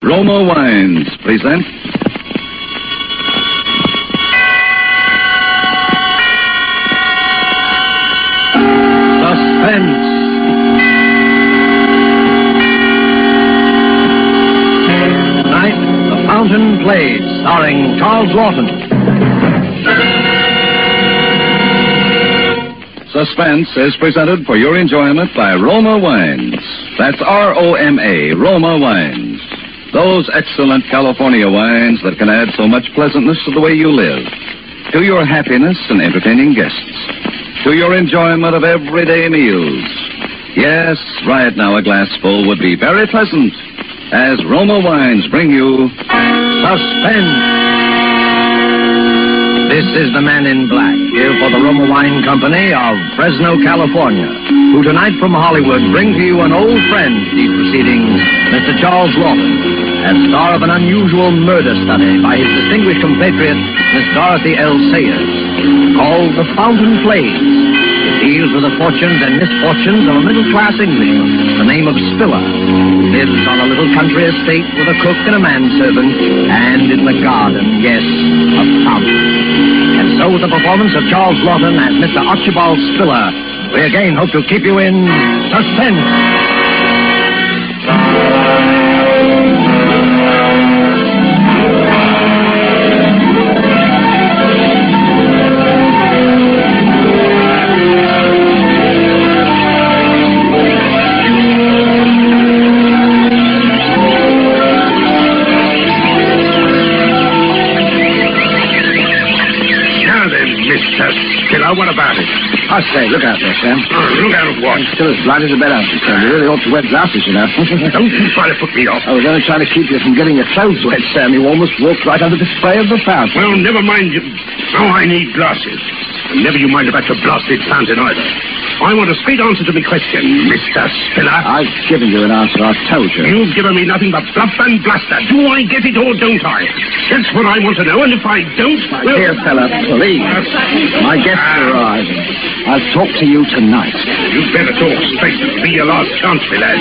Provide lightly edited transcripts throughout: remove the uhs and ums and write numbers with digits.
Roma Wines present Suspense. Tonight, The Fountain Plays, starring Charles Lawton. Suspense is presented for your enjoyment by Roma Wines. That's R-O-M-A, Roma Wines. Those excellent California wines that can add so much pleasantness to the way you live, to your happiness in entertaining guests, to your enjoyment of everyday meals. Yes, right now a glassful would be very pleasant, as Roma Wines bring you Suspense. This is the Man in Black, here for the Roma Wine Company of Fresno, California, who tonight from Hollywood bring to you an old friend to these proceedings, Mr. Charles Lawton, as star of an unusual murder study by his distinguished compatriot, Miss Dorothy L. Sayers, called The Fountain Plays. It deals with the fortunes and misfortunes of a middle-class Englishman, the name of Spiller, who lives on a little country estate with a cook and a manservant, and in the garden, yes, a fountain. And so with the performance of Charles Lawton as Mr. Archibald Spiller, we again hope to keep you in suspense. What about it? I say, look out there, Sam. Look out of what? You're still as blind as a bed out, Sam. You really ought to wear glasses, you know. Don't you try to put me off. I was only trying to keep you from getting your clothes wet, Sam. You almost walked right under the spray of the fountain. Well, never mind. Oh, I need glasses. And never you mind about your blasted fountain either. I want a straight answer to my question, Mr. Spiller. I've given you an answer, I've told you. You've given me nothing but bluff and bluster. Do I get it or don't I? That's what I want to know, and if I don't, well... Dear fella, please. My guests are arriving. I'll talk to you tonight. You'd better talk straight. It'll be your last chance, my lad.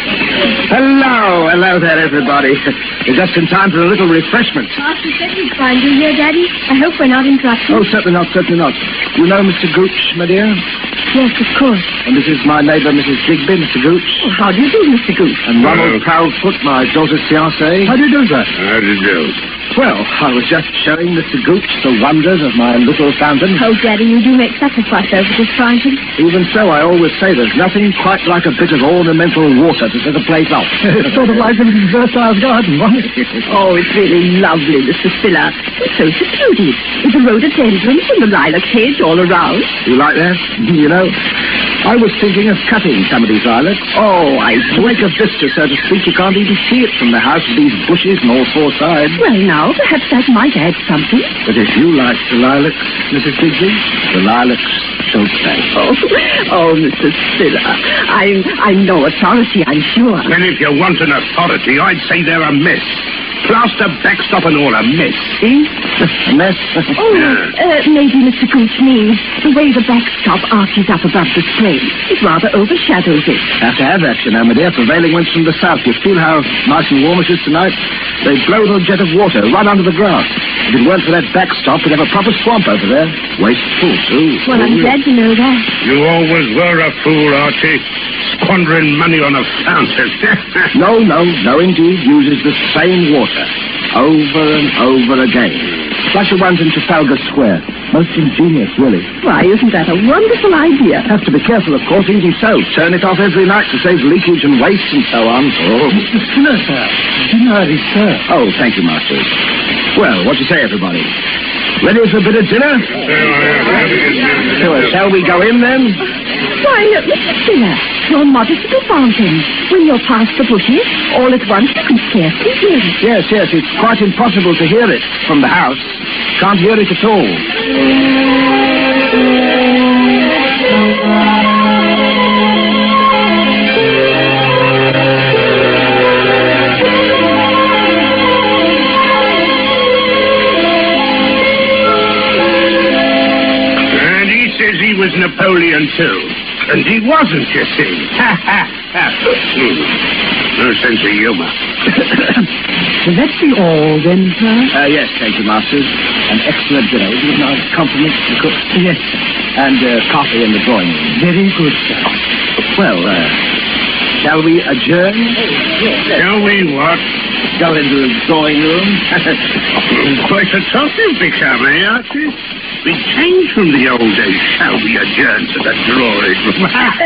Hello there, everybody. You're just in time for a little refreshment. Master said he'd find you here, Daddy. I hope we're not interrupting. Oh, certainly not, certainly not. You know Mr. Gooch, my dear? Yes, of course. And this is my neighbour, Mrs. Digby, Mr. Gooch. Well, how do you do, Mr. Gooch? And Ronald Proudfoot, my daughter's fiancé. How do you do, sir? How do you do? Well, I was just showing Mr. Gooch the wonders of my little fountain. Oh, Daddy, you do make sacrifice over this fountain. Even so, I always say there's nothing quite like a bit of ornamental water to set a place off. It's sort of like a Versailles garden, wasn't it? Oh, it's really lovely, Mr. Spiller. It's so secluded, with the rhododendrons and the lilac hedge all around. You like that? You know, I was thinking of cutting some of these lilacs. Oh, I see. To make a vista, so to speak, you can't even see it from the house with these bushes on all four sides. Well, now, perhaps that might add something. But if you like the lilacs, Mrs. Digby, the lilacs shall stay. Oh, Mr. Spiller, I'm no authority, I'm sure. Then if you want an authority, I'd say they're a mess. Plaster, backstop, and all a mess. Eh? A mess? Maybe Mr. Gooch means the way the backstop arches up above the spray. It rather overshadows it. Have to have that, you know, my dear. Prevailing winds from the south. You feel how nice and warm it is tonight? They blow the jet of water right under the grass. If it weren't for that backstop, we'd have a proper swamp over there. Wasteful, too. Well, I'm glad to know that. You always were a fool, Archie. Squandering money on a fountain. No, indeed. Uses the same water. Over and over again. Like the ones in Trafalgar Square. Most ingenious, really. Why, isn't that a wonderful idea? Have to be careful, of course, even so. Turn it off every night to save leakage and waste and so on. Oh. Mr. Spiller, sir. Dinner ready, sir. Oh, thank you, Master. Well, what do you say, everybody? Ready for a bit of dinner? Shall we go in, then? Why, Mr. Spiller, your modest little fountain. When you're past the bushes, all at once you can scarcely hear it. Yes, it's quite impossible to hear it from the house. Can't hear it at all. And he says he was Napoleon, too. And he wasn't, you see. Ha, ha, ha. No sense of humor. Will that be all, then, sir? Yes, thank you, masters. An excellent dinner. Would you give my compliments to the cook? Yes, sir. And coffee in the drawing room. Very good, sir. Well, shall we adjourn? Shall we what? Go into the drawing room? Quite a topic become, eh, Archie? We changed from the old days. Shall we adjourn to the drawing room?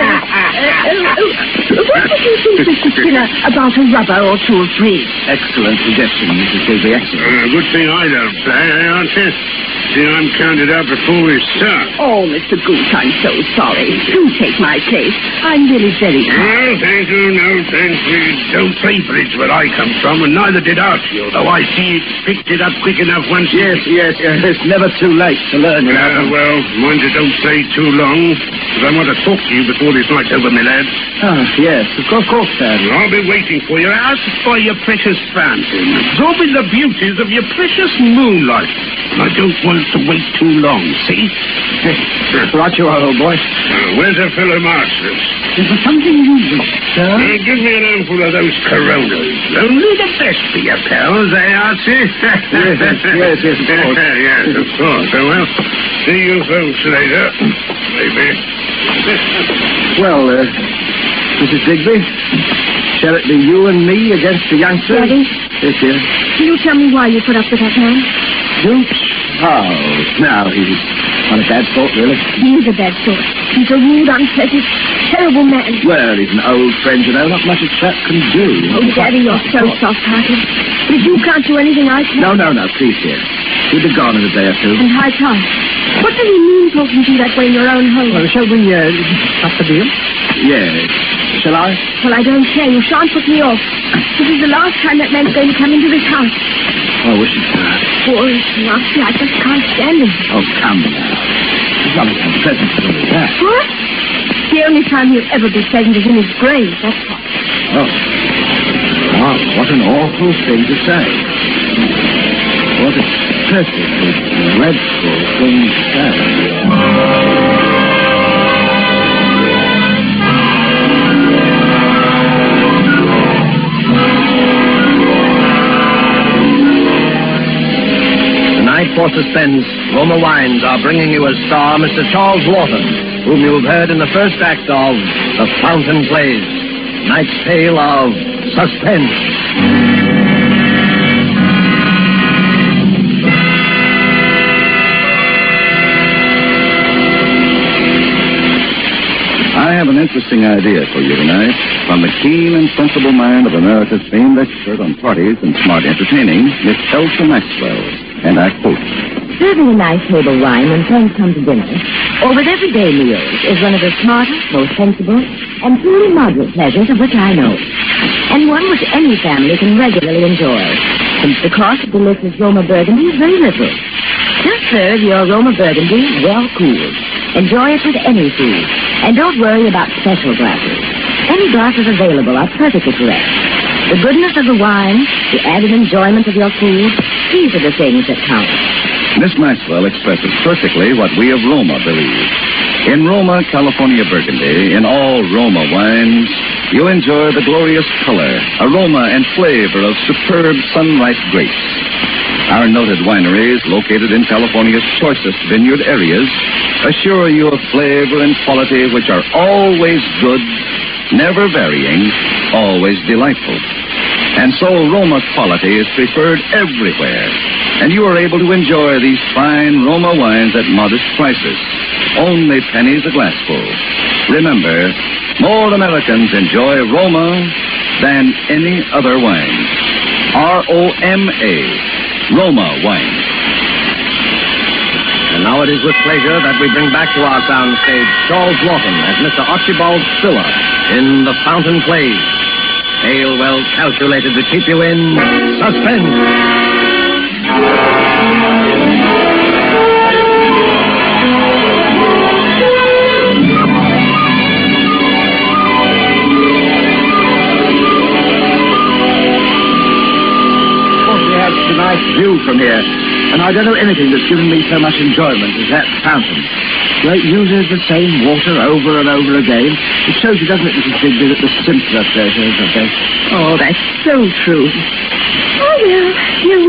What did you think, Mr. Skinner, about a rubber or two or three? Excellent suggestion, Mrs. Digby. Excellent. Good thing I don't play, eh, Archie? See, I'm counted out before we start. Oh, Mr. Goose, I'm so sorry. Do take my place. I'm really very tired. No, thank you, no, thanks. We don't play bridge where I come from, and neither did Archie, although I see he picked it up quick enough once. Yes. It's never too late to learn. Well, mind you don't stay too long, because I want to talk to you before this night's over, my lad. Oh, yes, of course, sir. I'll be waiting for you out by your precious fountain, absorbing the beauties of your precious moonlight. And I don't want to wait too long, see? Right you are, old boy. Where's the fellow masters? Is there something you wish, sir? Give me an armful of those Coronas. Only the best for your pals, eh, Archie? Yes, of course. Yes, of course. Oh, well, see you folks later. Maybe. Well, Mrs. Digby, shall it be you and me against the youngster? Daddy? Yes, dear. Can you tell me why you put up with that man? Dukes? Oh, now he's not a bad sort, really. He's a bad sort. He's a rude, unpleasant, terrible man. Well, he's an old friend, you know. Not much a chap can do. Oh, Daddy, you're so soft-hearted. But if you can't do anything, I can. No, please, dear. He'll be gone in a day or two. And high time. What does he mean talking to you that way in your own home? Well, shall we, cut the deal? Yes. Shall I? Well, I don't care. You shan't put me off. This is the last time that man's going to come into this house. Oh, I wish it were. Poor nasty. I just can't stand him. Oh, come now. It's not as unpleasant as all that. What? The only time he'll ever be pleasant is in his grave, that's what. Oh. Oh, what an awful thing to say. What a perfectly dreadful thing to say. For suspense, Roma Wines are bringing you as star Mr. Charles Laughton, whom you have heard in the first act of The Fountain Plays, tonight's tale of suspense. I have an interesting idea for you tonight. From the keen and sensible mind of America's famed expert on parties and smart entertaining, Miss Elsa Maxwell. And I quote, Serving a nice table wine when friends come to dinner, or with everyday meals, is one of the smartest, most sensible, and truly moderate pleasures of which I know. And one which any family can regularly enjoy, since the cost of delicious Roma Burgundy is very little. Just serve your Roma Burgundy well cooled. Enjoy it with any food, and don't worry about special glasses. Any glasses available are perfectly correct. The goodness of the wine, the added enjoyment of your food, these are the things that count. Miss Maxwell expresses perfectly what we of Roma believe. In Roma, California Burgundy, in all Roma wines, you enjoy the glorious color, aroma, and flavor of superb sun-ripe grapes. Our noted wineries, located in California's choicest vineyard areas, assure you of flavor and quality which are always good, never varying, always delightful. And so Roma quality is preferred everywhere, and you are able to enjoy these fine Roma wines at modest prices, only pennies a glassful. Remember, more Americans enjoy Roma than any other wine. R-O-M-A, Roma wine. And now it is with pleasure that we bring back to our soundstage Charles Laughton as Mr. Archibald Spiller in The Fountain Plays. Tale well calculated to keep you in suspense. Nice view from here, and I don't know anything that's given me so much enjoyment as that fountain. Well, it uses the same water over and over again. It shows you, doesn't it, Mrs. Digby, that the simpler pleasures are best. Oh, that's so true. Oh,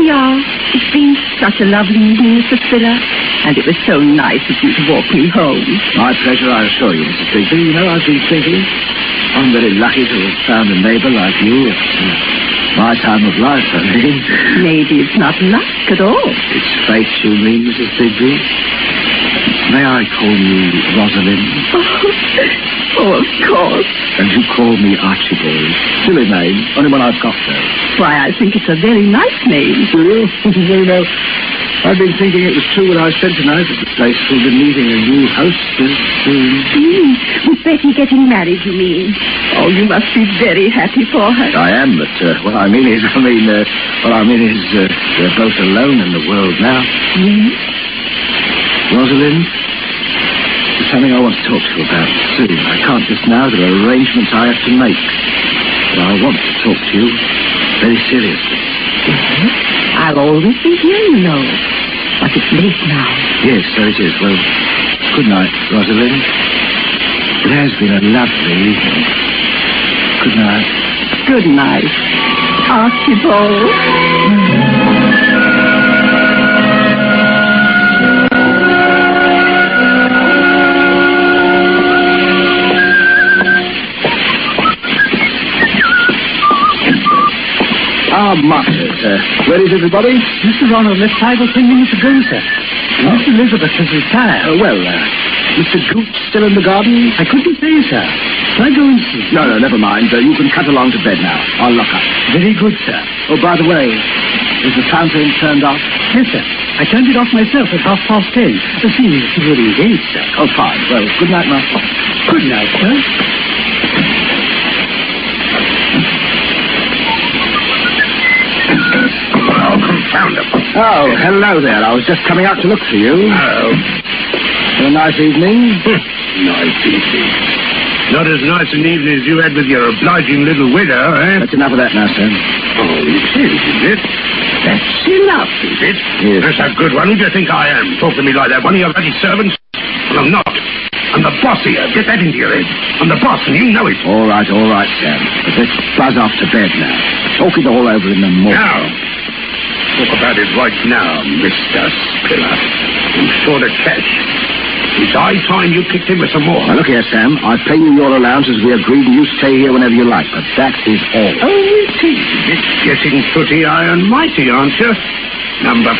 are. It's been such a lovely evening, Mr. Spiller. And it was so nice of you to walk me home. My pleasure, I assure you, Mrs. Bigby. You know, I've been thinking. I'm very lucky to have found a neighbour like you. My time of life, I mean. Maybe it's not luck at all. It's fate, you mean, Mrs. Bigby? May I call you Rosalind? Oh, of course. And you call me Archibald. Silly name, only one I've got, though. Why, I think it's a very nice name. Do you? You know, I've been thinking it was true what I said tonight, that the place will be needing a new hostess soon. With Betty getting married, you mean? Oh, you must be very happy for her. I am, but what I mean is, we're both alone in the world now. Rosalind, there's something I want to talk to you about soon. I can't just now. There are arrangements I have to make. But I want to talk to you very seriously. I'll always be here, you know. But it's late now. Yes, so it is. Well, good night, Rosalind. It has been a lovely evening. Good night. Good night, Archibald. Master, where is everybody? Mr. Ronald left 5 or 10 minutes ago, sir. Miss Elizabeth has retired. Mr. Gooch still in the garden? I couldn't say, sir. Shall I go and see? No, never mind. You can cut along to bed now. I'll lock up. Very good, sir. Oh, by the way, is the fountain turned off? Yes, sir. I turned it off myself at 10:30. Seeing that you were engaged, sir. Oh, fine. Well, good night, Master. Good night, sir. Oh, confound them. Oh, hello there. I was just coming out to look for you. Oh. A nice evening? Nice evening. Not as nice an evening as you had with your obliging little widow, eh? That's enough of that now, sir. Oh, it is it? That's enough, is it? Yes. That's a good one. Who do you think I am? Talk to me like that. One of your bloody servants? Well, I'm not. I'm the boss here. Get that into your head. I'm the boss, and you know it. All right, Sam. But let's buzz off to bed now. Talk it all over in the morning. Now. Talk about it right now, Mr. Spiller. I'm short of cash. It's high time you kicked in with some more. Now, look here, Sam. I pay you your allowance as we agreed, and you stay here whenever you like. But that is all. Oh, it is. It's getting pretty high and mighty, aren't you? Number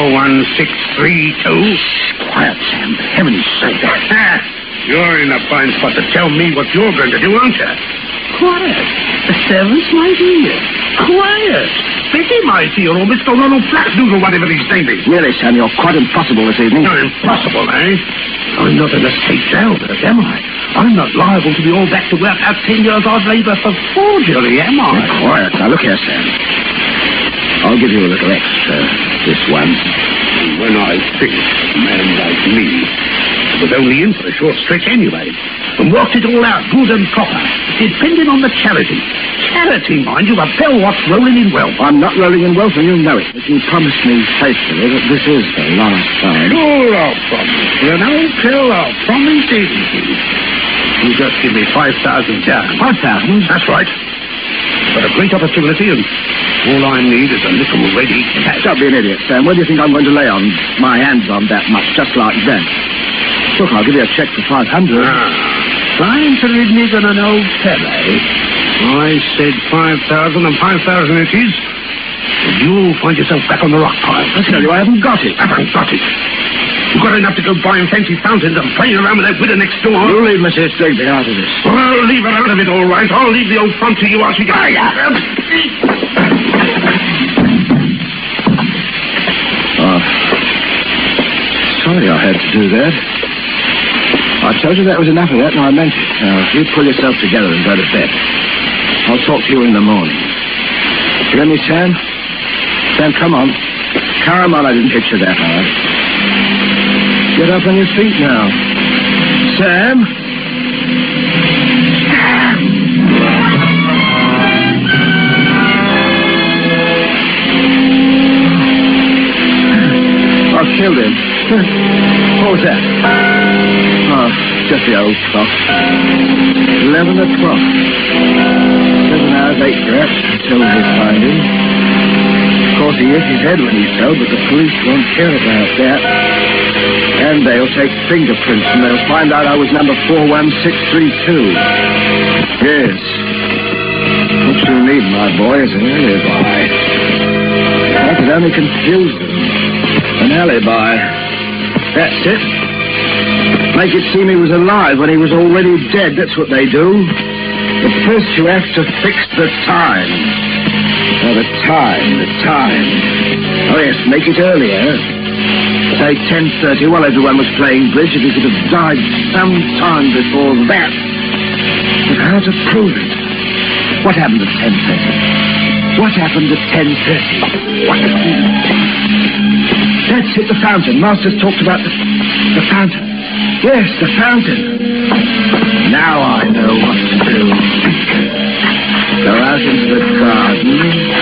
41632. Quiet, Sam. For heaven's sake. You're in a fine spot to tell me what you're going to do, aren't you? Quiet. The servants, my dear. Quiet. Betty, my dear, or Mr. Ronald Flaxnoodle, whatever his name is. Really, Sam, you're quite impossible this evening. No, impossible, eh? I'm not in a state jail, am I? I'm not liable to be all back to work out 10 years hard labour for forgery, am I? Quiet. Now, look here, Sam. I'll give you a little extra this once. When I think a man like me was only in for a short stretch anyway, and worked it all out good and proper, depending on the charity. Charity, mind you, a bell watch rolling in wealth. I'm not rolling in wealth, and you know it. But you promised me faithfully that this is the last time. Sure, I'll promise. Renault, I'll promise it. You just give me 5,000 down. 5,000? That's right. But a great opportunity, and all I need is a little ready cash. Don't be an idiot, Sam. Where do you think I'm going to lay on my hands on that much, just like that? Look, I'll give you a cheque for 500. Trying to renege on an old fellow. I said 5,000, and 5,000 it is. And you'll find yourself back on the rock pile. I tell you, I haven't got it. Haven't got it. You've got enough to go buying fancy fountains and playing around with that widow next door. You leave Mrs. Digby out of this. Well, I'll leave her out of it, all right. I'll leave the old front to you, Archie. Sorry I had to do that. I told you that was enough of that, and I meant it. Now, if you pull yourself together and go to bed, I'll talk to you in the morning. You hear me, Sam? Sam, come on. Come on, I didn't hit you that hard. Get up on your feet now. Sam? I've killed him. What was that? Oh, just the old clock. 11 o'clock. 7 hours, 8 perhaps, until we find him. Of course, he hit his head when he fell, but the police won't care about that. And they'll take fingerprints, and they'll find out I was number 41632. Yes. What you need, my boy, is an alibi. I could only confuse them. An alibi. That's it. Make it seem he was alive when he was already dead. That's what they do. But first you have to fix the time. Oh, the time. Oh, yes, make it earlier. Say 10:30 while everyone was playing bridge. If he could have died some time before that. But how to prove it? What happened at 10:30? What happened at 10:30? What happened? That's it, the fountain. Master's talked about the fountain. Yes, the fountain. Now I know what to do. Go out into the garden,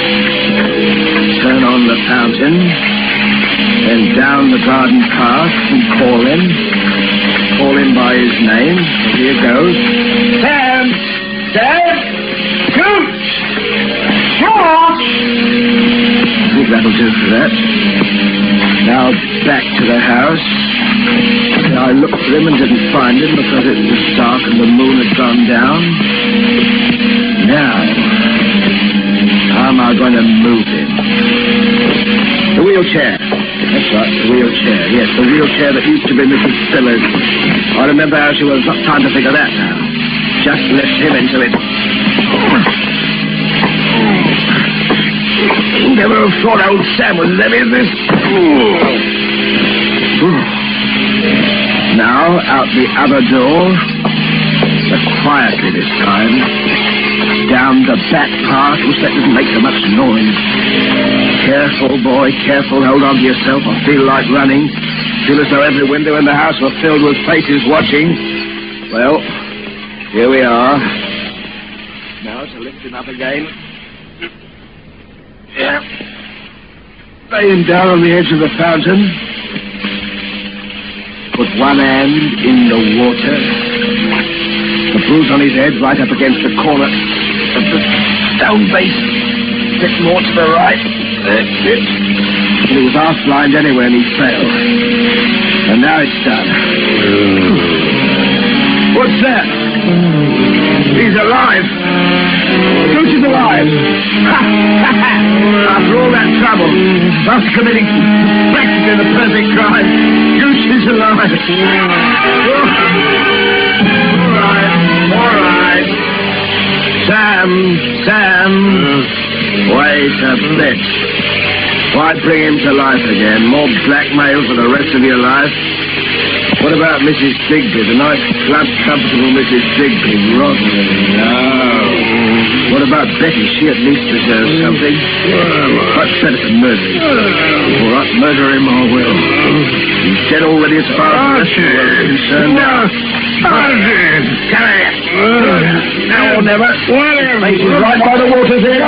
turn on the fountain, then down the garden path and call him. Call him by his name. Here goes. Sam! Sam! Gooch! George! I think that'll do for that. Now back to the house. I looked for him and didn't find him because it was dark and the moon had gone down. Now, how am I going to move him? The wheelchair. That's right, the wheelchair. Yes, the wheelchair that used to be Mrs. Spiller's. I remember how she was. Not time to think of that now. Just lift him into it. Never have thought old Sam was as heavy as this. Now, out the other door, but quietly this time, down the back path, which that doesn't make so much noise. Careful, boy, careful, hold on to yourself. I feel like running. Feel as though every window in the house were filled with faces watching. Well, here we are. Now to lift him up again. Yeah. Lay him down on the edge of the fountain. Put one hand in the water. The bruise on his head right up against the corner of the stone base. A bit more to the right. That's it. And he was half blind anyway and he fell. And now it's done. What's that? He's alive. Gooch is alive. After all that trouble, after committing practically the perfect crime, Gooch is alive. All right. Sam. Wait a bit. Why bring him to life again? More blackmail for the rest of your life? What about Mrs. Digby, the nice, plump, comfortable Mrs. Digby? Rosemary, no. What about Betty? She at least deserves something. Much better to murder him. All right, murder him I will. He's dead already as far as the rest of the world is concerned. Come here. Now or never. His face is right by the water's edge.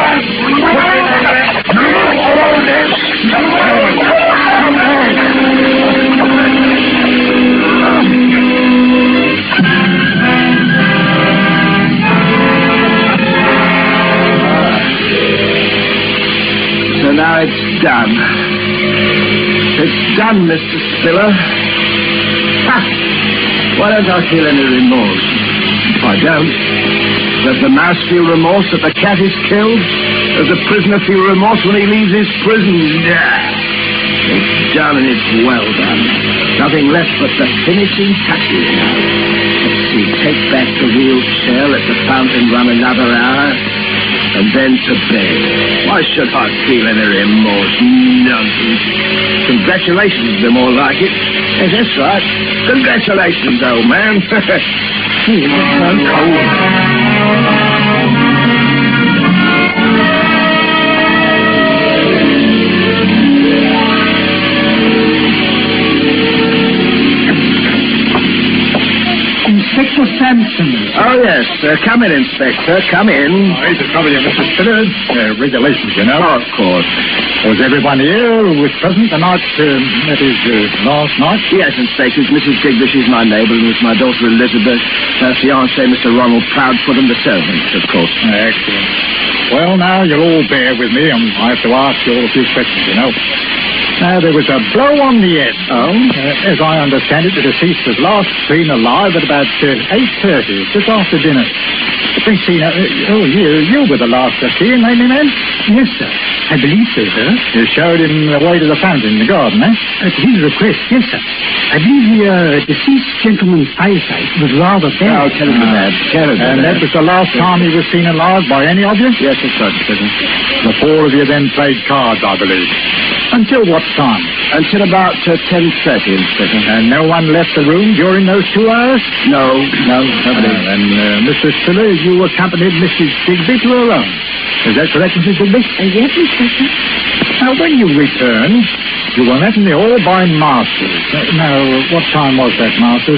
So now it's done. It's done, Mr. Spiller. Ha! Why don't I feel any remorse? I don't. Does the mouse feel remorse that the cat is killed? Does the prisoner feel remorse when he leaves his prison? It's done and it's well done. Nothing left but the finishing touches now. Let's see, take back the wheelchair, let the fountain run another hour, and then to bed. Why should I feel any remorse? Nonsense. Congratulations, they're more like it. Yes, that's right. Congratulations, old man. You must so cold. Inspector Sampson. Oh, yes. Come in, Inspector. Come in. Here's the trouble, Mr. Spiller. Regulations, you know. Oh, of course. Was everyone here with present the night, that is, last night? Yes, Inspector. It's Mrs. Digby. She's my neighbour, and it's my daughter Elizabeth. Her fiancé, Mr. Ronald Proudfoot, and the servants, of course. Excellent. Well, now, you'll all bear with me, and I have to ask you all a few questions, you know. Now, there was a blow on the head. Oh? As I understand it, the deceased was last seen alive at about 8:30, just after dinner. Christina, you were the last to see him, ain't you, man? Yes, sir. I believe so, sir. You showed him the way to the fountain in the garden, eh? At his request, yes, sir. I believe the deceased gentleman's eyesight was rather bad. Oh, terribly bad. Terribly And bad. that was the last time he was seen alive by any of you? Yes, that's right, Inspector. The four of you then played cards, I believe. Until what time? Until about 10:30, Inspector. And no one left the room during those 2 hours? No, nobody. And Mr. Spiller, you accompanied Mrs. Digby to her room. Is that correct, Mrs. Digby? Yes, Inspector. Now, when you returned, you were met in the hall by Masters. Now, what time was that, Masters?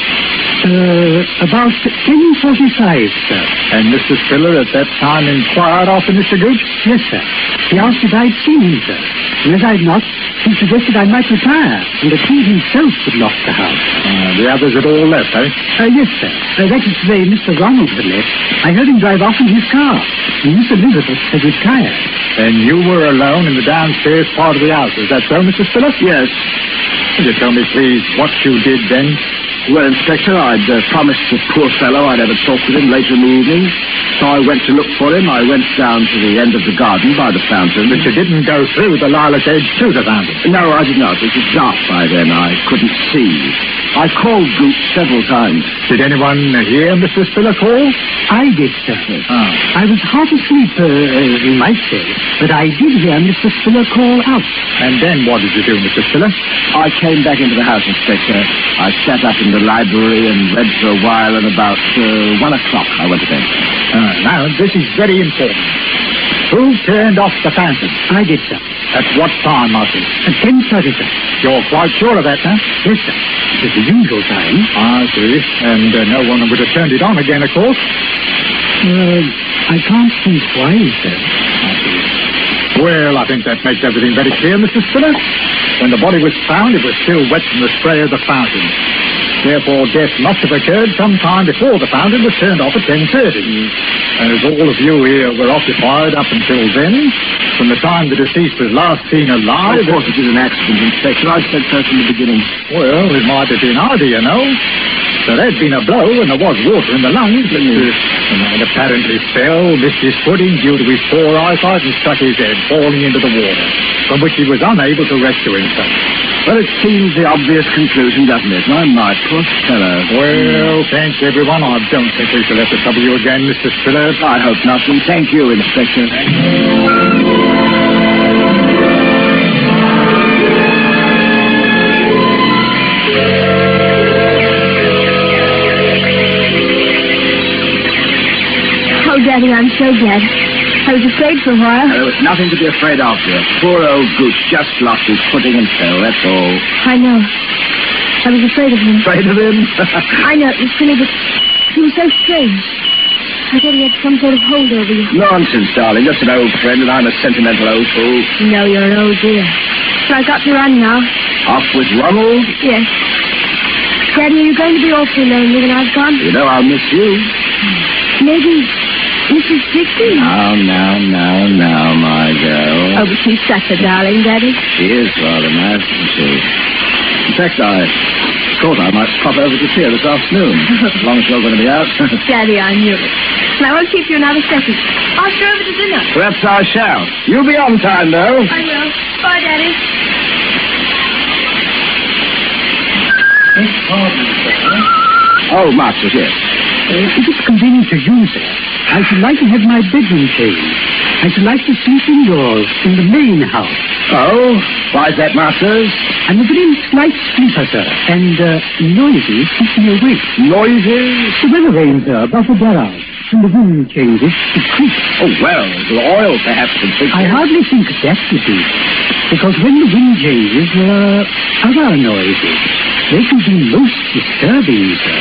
About 10:45, sir. And Mr. Spiller at that time inquired after Mr. Gooch? Yes, sir. He asked if I'd seen him, sir. And as I'd not, he suggested I might retire, and that he himself would lock the house. The others had all left, eh? Yes, sir. That is to say, Mr. Ronald had left. I heard him drive off in his car, and Miss Elizabeth had retired. And you were alone in the downstairs part of the house. Is that so, Mr. Spiller? Yes. Could you tell me, please, what you did then? Well, Inspector, I'd promised the poor fellow I'd have a talk with him later in the evening. So I went to look for him. I went down to the end of the garden by the fountain. But you didn't go through the lilac edge to the fountain? No, I did not. It was dark by then. I couldn't see. I called Gooch several times. Did anyone hear Mr. Spiller call? I did, sir. I was half asleep, you might say, but I did hear Mr. Spiller call out. And then what did you do, Mr. Spiller? I came back into the house, Inspector. I sat up in the library and read for a while, and about 1 o'clock I went to bed. Now, this is very important. Who turned off the fountain? I did, sir. At what time, Martin? At 10:30, sir. You're quite sure of that, huh? Yes, sir. It was the usual time. I see. And no one would have turned it on again, of course? I can't think why, sir. I see. Well, I think that makes everything very clear, Mr. Spiller. When the body was found, it was still wet from the spray of the fountain. Therefore, death must have occurred some time before the fountain was turned off at 10:30. As all of you here were occupied up until then, from the time the deceased was last seen alive... Of course it is an accident, Inspector. I said so from the beginning. Well, it might have been either, you know. There had been a blow and there was water in the lungs, but the man apparently fell, missed his footing due to his poor eyesight and struck his head, falling into the water, from which he was unable to rescue himself. Well, it seems the obvious conclusion, doesn't it? My poor fellow. Well, thanks, everyone. I don't think we shall have to trouble you again, Mr. Spiller. I hope not, and thank you, Inspector. Oh, Daddy, I'm so glad. I was afraid for a while. There was nothing to be afraid of, dear. Poor old Gooch just lost his footing and fell, that's all. I know. I was afraid of him. Afraid of him? I know, it was silly, but he was so strange. I thought he had some sort of hold over you. Nonsense, darling. Just an old friend, and I'm a sentimental old fool. No, you're an old dear. So I've got to run now. Off with Ronald? Yes. Daddy, are you going to be awfully lonely when I've gone? You know I'll miss you. Maybe Mrs. Dixon? Now, my girl. Oh, but she's such a darling, Daddy. She is rather nice, isn't she? In fact, I thought I might pop over to see her this afternoon, as long as you're going to be out. Daddy, I knew it. And I won't keep you another second. I'll go over to dinner. Perhaps I shall. You'll be on time, though. I will. Bye, Daddy. Oh, Masters, yes. If it's convenient to you, sir, I should like to have my bedroom changed. I should like to sleep indoors in the main house. Oh, why's that, Masters? I'm a very slight sleeper, sir, and noises keep me awake. Noises? The weather vanes, sir, above the barrage. When the wind changes, it creaks. Oh, well, the oil perhaps would take I hardly think that would be. Because when the wind changes, there are other noises. They can be most disturbing, sir.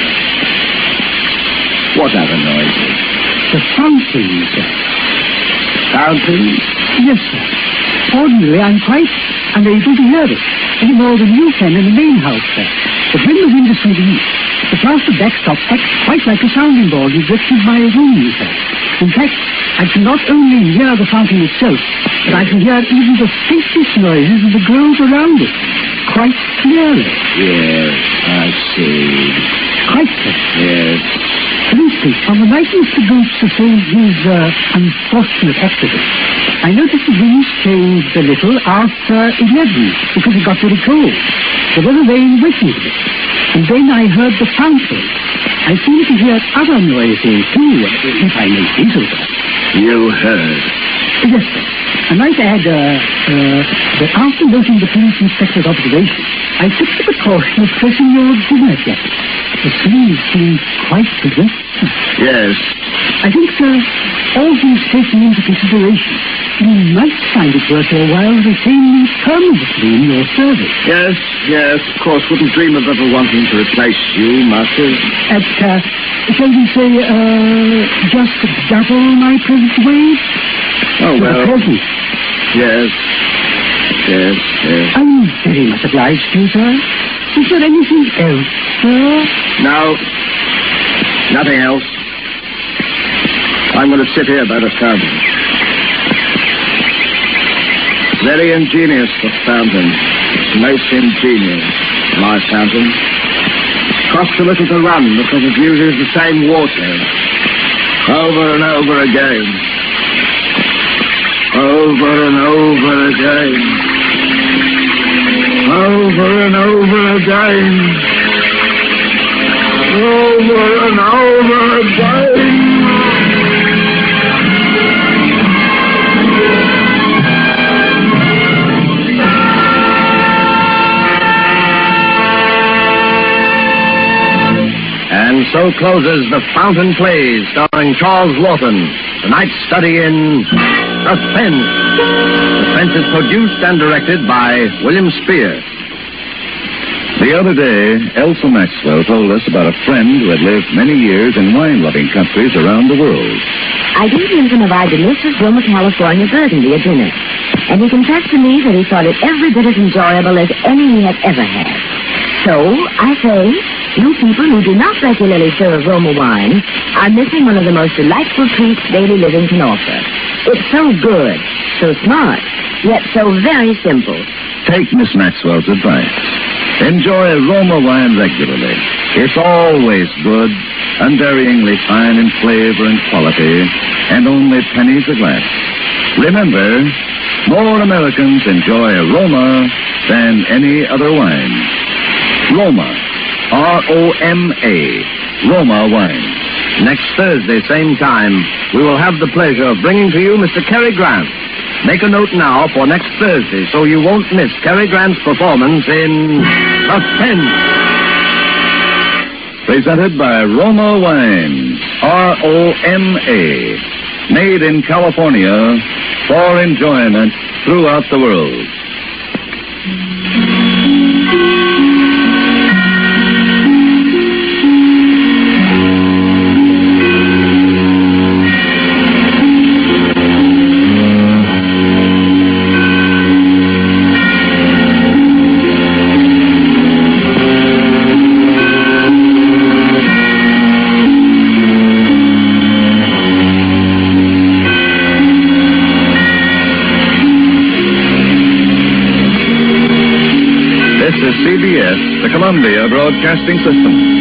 What other noises? The fountain, sir. Fountain? Yes, sir. Ordinarily, I'm quite unable to hear it, any more than you can in the main house, sir. But when the wind is from the east, The plaster backstop acts quite like a sounding board you've lifted my room, you say. In fact, I can not only hear the fountain itself, but I can hear even the faintest noises of the grove around it, quite clearly. Yes, I see. Quite so. Yes. For instance, on the night Mr. Booth sustained his unfortunate accident, I noticed the winds changed a little after 11 because it got very cold. There was a rain waiting for it. And then I heard the fountain. I seemed to hear other noises too, if I may say so. You heard? Yes, sir. A night I had, after noting the police inspector's observation, I took the precaution of pressing your dinner jacket. The sleeves seemed quite possessed. Yes. I think, sir, all things taken into consideration, you might find it worth your while retaining me permanently in your service. Yes, yes, of course. Wouldn't dream of ever wanting to replace you, Master. At, shall we say, just double my present wage? Oh, well. For the present. Yes. Yes, yes. I'm very much obliged to you, sir. Is there anything else, sir? No. Nothing else. I'm going to sit here by the fountain. Very ingenious, the fountain. It's most ingenious, my fountain. Costs a little to run because it uses the same water. Over and over again. Over and over again. Over and over again. Over and over again. And so closes The Fountain Plays, starring Charles Lawton. Tonight's study in Suspense. Suspense is produced and directed by William Spear. The other day, Elsa Maxwell told us about a friend who had lived many years in wine-loving countries around the world. I gave him some of our delicious Roma, California Burgundy at dinner, and he confessed to me that he thought it every bit as enjoyable as any he had ever had. So, I say, you people who do not regularly serve Roma wine are missing one of the most delightful treats daily living can offer. It's so good, so smart, yet so very simple. Take Miss Maxwell's advice. Enjoy Roma wine regularly. It's always good, unvaryingly fine in flavor and quality, and only pennies a glass. Remember, more Americans enjoy Roma than any other wine. Roma. R-O-M-A. Roma wine. Next Thursday, same time, we will have the pleasure of bringing to you Mr. Cary Grant. Make a note now for next Thursday so you won't miss Cary Grant's performance in Suspense. Presented by Roma Wine. R-O-M-A. Made in California for enjoyment throughout the world. CBS, the Columbia Broadcasting System.